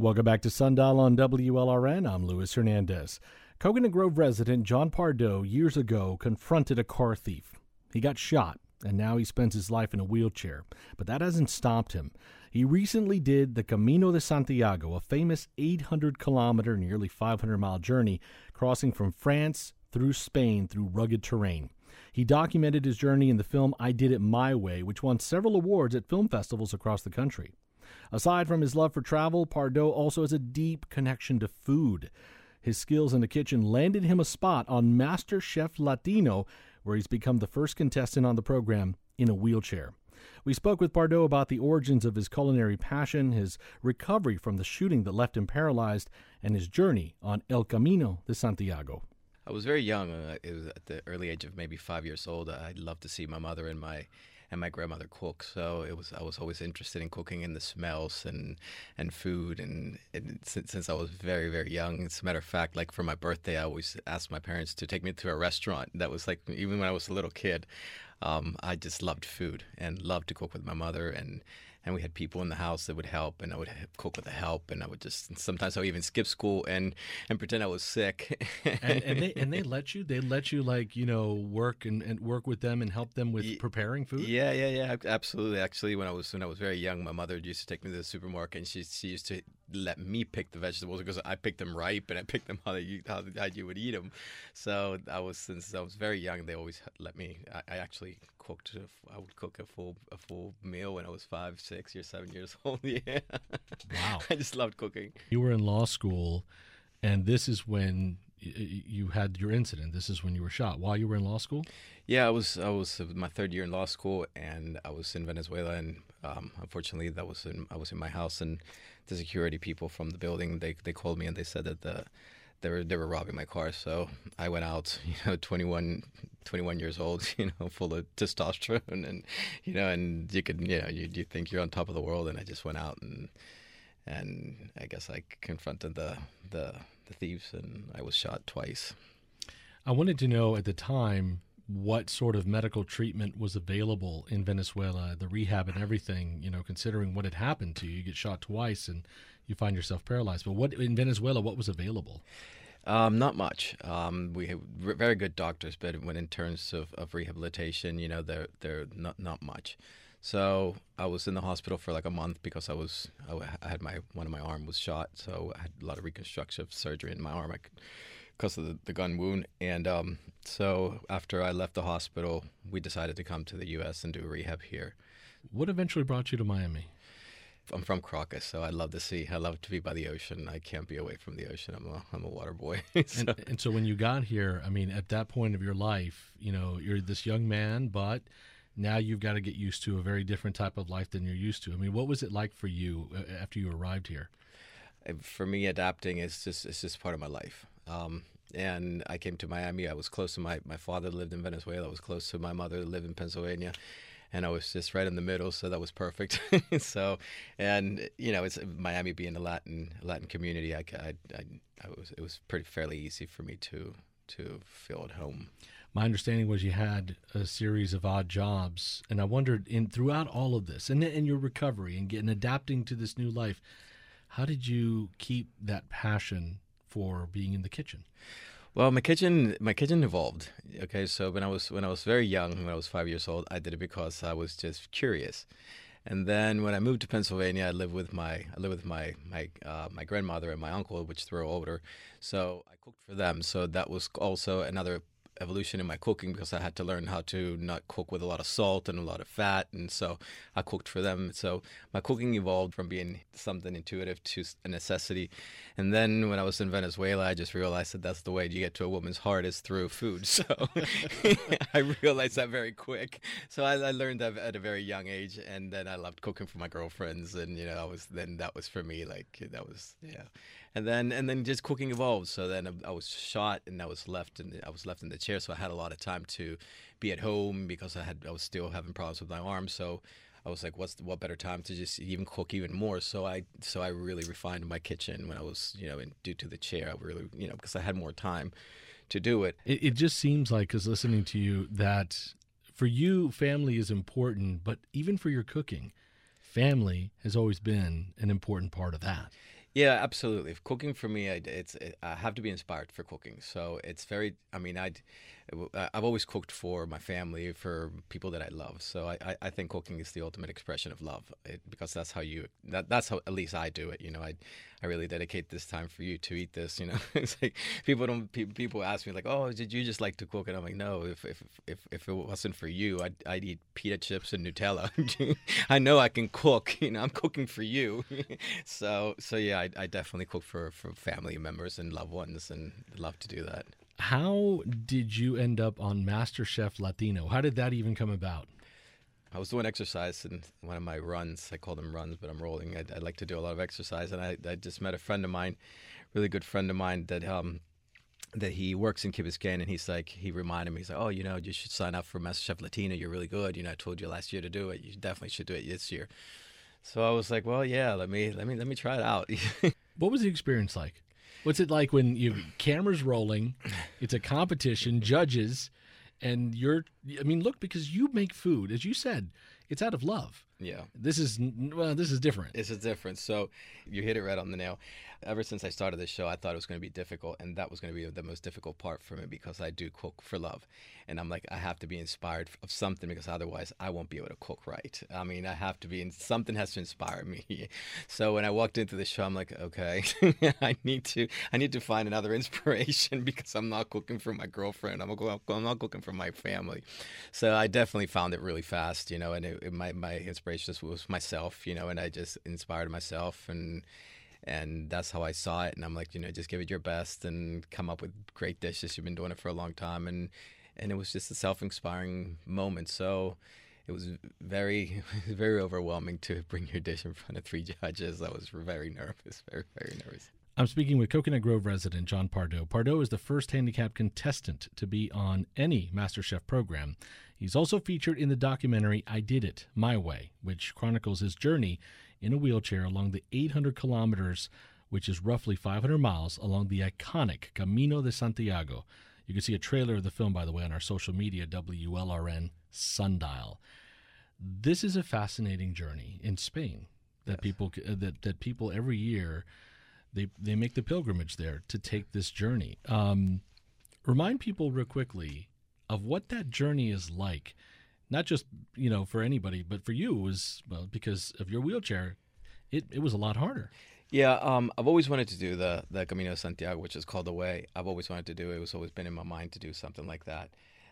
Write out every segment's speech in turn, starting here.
Welcome back to Sundial on WLRN. I'm Luis Hernandez. Coconut Grove resident John Pardo years ago confronted a car thief. He got shot, and now he spends his life in a wheelchair. But that hasn't stopped him. He recently did the Camino de Santiago, a famous 800-kilometer, nearly 500-mile journey crossing from France through Spain through rugged terrain. He documented his journey in the film I Did It My Way, which won several awards at film festivals across the country. Aside from his love for travel, Pardo also has a deep connection to food. His skills in the kitchen landed him a spot on Master Chef Latino, where he's become the first contestant on the program in a wheelchair. We spoke with Pardo about the origins of his culinary passion, his recovery from the shooting that left him paralyzed, and his journey on El Camino de Santiago. I was very young. It was at the early age of maybe 5 years old. I'd love to see my mother and my grandmother cook. So I was always interested in cooking and the smells and food. And since I was very, very young, as a matter of fact, like for my birthday, I always asked my parents to take me to a restaurant. That was like, even when I was a little kid, I just loved food and loved to cook with my mother. And we had people in the house that would help, and I would cook with the help, and I would just, sometimes I would even skip school and pretend I was sick. and they let you like, you know, work and work with them and help them with preparing food? Yeah, absolutely. Actually, when I was very young, my mother used to take me to the supermarket, and she used to let me pick the vegetables because I picked them ripe and I picked them how you would eat them. So since I was very young, they always let me. I actually cooked. I would cook a full meal when I was 5, 6, or 7 years old. Yeah. Wow. I just loved cooking. You were in law school, and this is when you had your incident. This is when you were shot while you were in law school? Yeah, I was my third year in law school, and I was in Venezuela, and unfortunately, I was in my house, and the security people from the building, they called me and they said that they were robbing my car. So I went out, 21 years old, full of testosterone, and and you think you're on top of the world, and I just went out and I guess I confronted the thieves, and I was shot twice. I wanted to know at the time what sort of medical treatment was available in Venezuela, the rehab and everything, considering what had happened to you. You get shot twice and you find yourself paralyzed. But what in Venezuela, what was available? Not much. We have very good doctors, but when in terms of rehabilitation, they're not much. So I was in the hospital for like a month because I had one of my arm was shot, so I had a lot of reconstructive surgery in my arm because of the gun wound. And so after I left the hospital, we decided to come to the U.S. and do rehab here. What eventually brought you to Miami? I'm from Caracas, so I love the sea. I love to be by the ocean. I can't be away from the ocean. I'm a water boy. And so when you got here, I mean, at that point of your life, you're this young man, but now you've got to get used to a very different type of life than you're used to. I mean, what was it like for you after you arrived here? For me, adapting is just part of my life. And I came to Miami. I was close to my father lived in Venezuela. I was close to my mother who lived in Pennsylvania. And I was just right in the middle, so that was perfect. So, and it's Miami being a Latin community. It was fairly easy for me to feel at home. My understanding was you had a series of odd jobs, and I wondered throughout all of this, and your recovery and adapting to this new life, how did you keep that passion for being in the kitchen? Well, my kitchen evolved. Okay, so when I was very young, when I was 5 years old, I did it because I was just curious. And then when I moved to Pennsylvania, I lived with my grandmother and my uncle, which were older. So I cooked for them. So that was also another evolution in my cooking because I had to learn how to not cook with a lot of salt and a lot of fat, and so I cooked for them. So my cooking evolved from being something intuitive to a necessity. And then when I was in Venezuela, I just realized that that's the way you get to a woman's heart is through food. So I realized that very quick. So I learned that at a very young age, and then I loved cooking for my girlfriends, and that was for me, And then just cooking evolved. So then I was shot, and I was left in the chair. So I had a lot of time to be at home because I was still having problems with my arm. So I was like, what better time to just even cook even more? So I really refined my kitchen when I was, due to the chair. I really, because I had more time to do it. It just seems like, because listening to you, that for you, family is important, but even for your cooking, family has always been an important part of that. Yeah, absolutely. Cooking for me, I have to be inspired for cooking. So it's very. I mean, I've always cooked for my family, for people that I love. So I think cooking is the ultimate expression of love, because that's how that's how at least I do it. I really dedicate this time for you to eat this. It's like people ask me like, oh, did you just like to cook? And I'm like, no. If it wasn't for you, I'd eat pita chips and Nutella. I know I can cook. I'm cooking for you. So yeah, I definitely cook for family members and loved ones, and love to do that. How did you end up on MasterChef Latino? How did that even come about? I was doing exercise in one of my runs. I call them runs, but I'm rolling. I like to do a lot of exercise, and I just met a friend of mine, really good friend of mine, that he works in Key Biscayne, and he reminded me, he's like, oh, you should sign up for MasterChef Latino. You're really good. I told you last year to do it. You definitely should do it this year. So I was like, well, yeah, let me try it out. What was the experience like? What's it like when you cameras rolling, it's a competition, judges, and look, because you make food, as you said, it's out of love. Yeah. This is different. This is different. So you hit it right on the nail. Ever since I started this show, I thought it was going to be difficult, and that was going to be the most difficult part for me, because I do cook for love. And I'm like, I have to be inspired of something, because otherwise I won't be able to cook right. I mean, I have to be, something has to inspire me. So when I walked into the show, I'm like, okay, I need to find another inspiration, because I'm not cooking for my girlfriend. I'm not cooking for my family. So I definitely found it really fast, and my inspiration was myself, and I just inspired myself, and that's how I saw it. And I'm like, just give it your best and come up with great dishes. You've been doing it for a long time, and it was just a self-inspiring moment. So it was very, very overwhelming to bring your dish in front of 3 judges. I was very nervous, very, very nervous. I'm speaking with Coconut Grove resident John Pardo. Pardo is the first handicapped contestant to be on any MasterChef program. He's also featured in the documentary I Did It My Way, which chronicles his journey in a wheelchair along the 800 kilometers, which is roughly 500 miles, along the iconic Camino de Santiago. You can see a trailer of the film, by the way, on our social media, WLRN Sundial. This is a fascinating journey in Spain that Yes. people every year they make the pilgrimage there to take this journey. Remind people real quickly of what that journey is like. Not just, for anybody, but for you, it was, well, because of your wheelchair, it was a lot harder. Yeah, I've always wanted to do the Camino de Santiago, which is called the Way. I've always wanted to do it. It was always been in my mind to do something like that.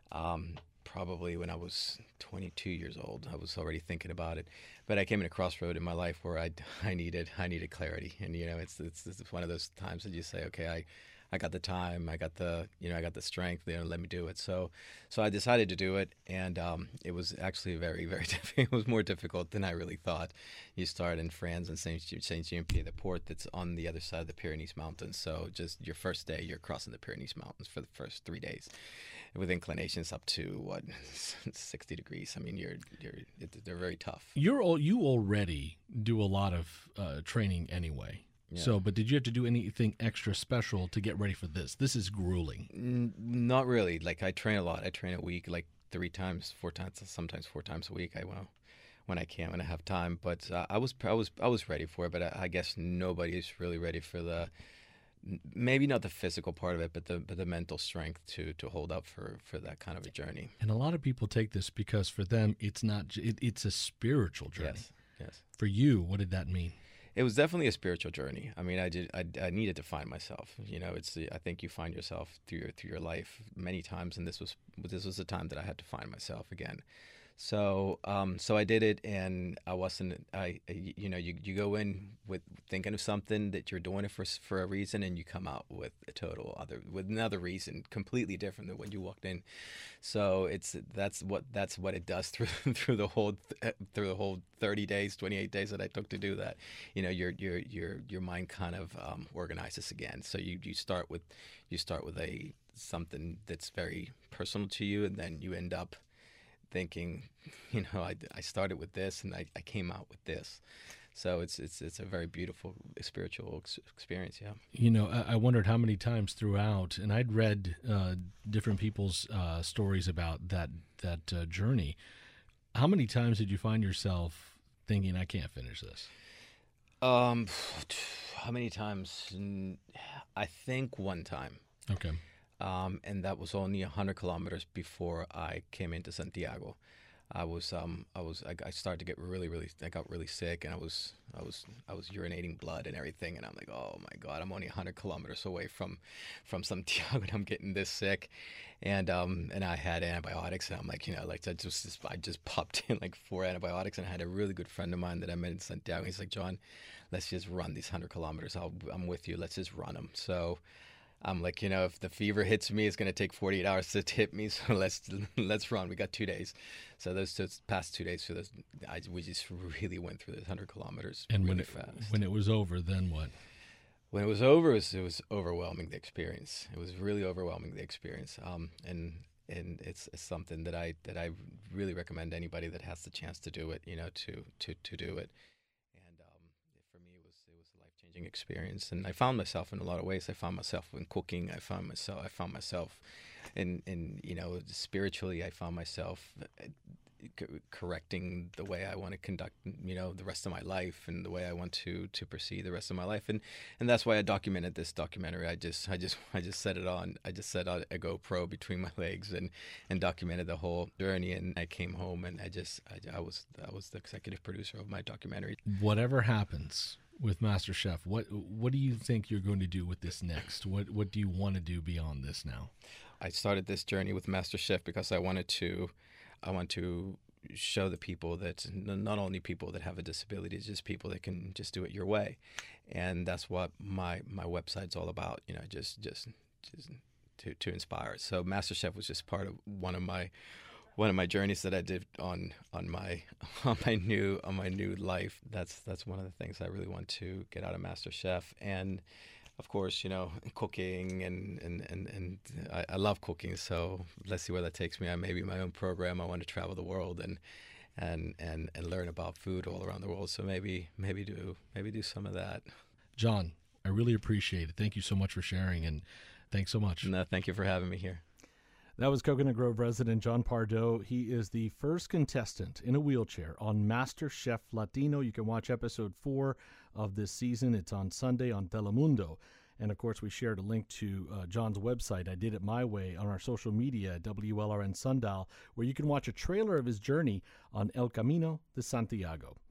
Probably when I was 22 years old, I was already thinking about it. But I came in a crossroad in my life where I needed clarity, and it's one of those times that you say, okay, I got the time, I got the strength, let me do it. So I decided to do it, and it was actually very, very difficult. It was more difficult than I really thought. You start in France and Saint-Jean-Pied, the port that's on the other side of the Pyrenees Mountains. So just your first day, you're crossing the Pyrenees Mountains for the first 3 days, with inclinations up to 60 degrees. I mean, they're very tough. You already do a lot of training anyway. Yeah. So, but did you have to do anything extra special to get ready for this? This is grueling. Not really. Like, I train a lot. I train a week, like 3 times, 4 times, sometimes 4 times a week. When I can, when I have time. But I was ready for it. But I guess nobody is really ready for maybe not the physical part of it, but the mental strength to hold up for that kind of a journey. And a lot of people take this because for them, it's not. It's a spiritual journey. Yes. For you, what did that mean? It was definitely a spiritual journey. I mean, I needed to find myself. I think you find yourself through your life many times, and this was the time that I had to find myself again. So I did it, and I wasn't. You go in with thinking of something that you're doing it for a reason, and you come out with with another reason, completely different than when you walked in. So that's what it does through the whole 30 days, 28 days that I took to do that. Your mind kind of organizes again. So you start with something that's very personal to you, and then you end up thinking, I started with this, and I came out with this. So it's a very beautiful spiritual experience, yeah. I wondered how many times throughout, and I'd read different people's stories about that journey. How many times did you find yourself thinking, I can't finish this? Um, how many times? I think one time. Okay. And that was only 100 kilometers before I came into Santiago. I started to get I got really sick, and I was urinating blood and everything, and I'm like, oh my God, I'm only 100 kilometers away from Santiago, and I'm getting this sick, and I had antibiotics, and I'm like, like I just popped in like 4 antibiotics, and I had a really good friend of mine that I met in Santiago. He's like, John, let's just run these 100 kilometers. I'm with you. Let's just run them. So I'm like, if the fever hits me, it's gonna take 48 hours to hit me. So let's run. We got 2 days. So those past 2 days for this, we just really went through this 100 kilometers And really fast. when it was over, then what? When it was over, it was overwhelming, the experience. It was really overwhelming, the experience. And it's something that I really recommend anybody that has the chance to do it, to do it. And for me, it was a life changing experience. And I found myself in a lot of ways. I found myself in cooking. I found myself in spiritually. I found myself correcting the way I want to conduct, the rest of my life, and the way I want to proceed the rest of my life. And that's why I documented this documentary. I just set it on. I just set on a GoPro between my legs and documented the whole journey. And I came home, and I was the executive producer of my documentary. Whatever happens with MasterChef, what do you think you're going to do with this next? What do you want to do beyond this now? I started this journey with MasterChef because I want to show the people that not only people that have a disability, it's just people that can just do it your way. And that's what my website's all about, just to inspire. So MasterChef was just part of one of my journeys that I did on my new life. That's one of the things I really want to get out of MasterChef. And of course, cooking and I love cooking. So let's see where that takes me. I maybe my own program. I want to travel the world and learn about food all around the world. So maybe do some of that. John, I really appreciate it. Thank you so much for sharing, and thanks so much. No, thank you for having me here. That was Coconut Grove resident John Pardo. He is the first contestant in a wheelchair on MasterChef Latino. You can watch episode 4 of this season. It's on Sunday on Telemundo. And, of course, we shared a link to John's website, I Did It My Way, on our social media, WLRN Sundial, where you can watch a trailer of his journey on El Camino de Santiago.